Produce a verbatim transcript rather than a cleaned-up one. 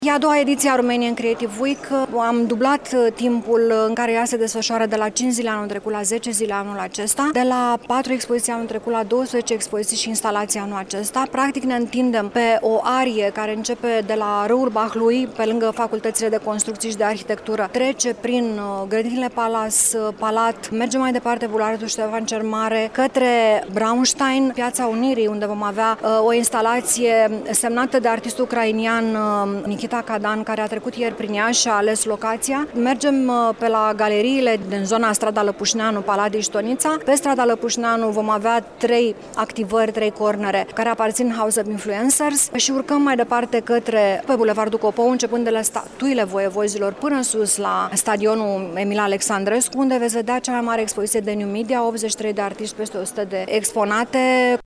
E a doua ediție a Romanian Creative Week. Am dublat timpul în care ea se desfășoară de la cinci zile anul trecut la zece zile anul acesta, de la patru expoziții anul trecut la douăsprezece expoziții și instalații anul acesta. Practic ne întindem pe o arie care începe de la râul Bahlui, pe lângă facultățile de construcții și de arhitectură, trece prin grădinile Palas, Palat, merge mai departe Bulevardul Ștefan cel Mare, către Braunstein, Piața Unirii, unde vom avea uh, o instalație semnată de artistul ucrainian uh, Nikita Kadan, care a trecut ieri prin ea și a ales locația. Mergem uh, pe la galeriile din zona Strada Lăpușneanu, Paladii și Tonița. Pe Strada Lăpușneanu vom avea trei activări, trei cornere, care aparțin House of Influencers și urcăm mai departe către pe Bulevardul Copou, începând de la statuile voievozilor până sus la stadionul Emil Alexandrescu, unde veți vedea cea mai mare expoziție de New Media, optzeci și trei de artiști, peste o sută de exponate.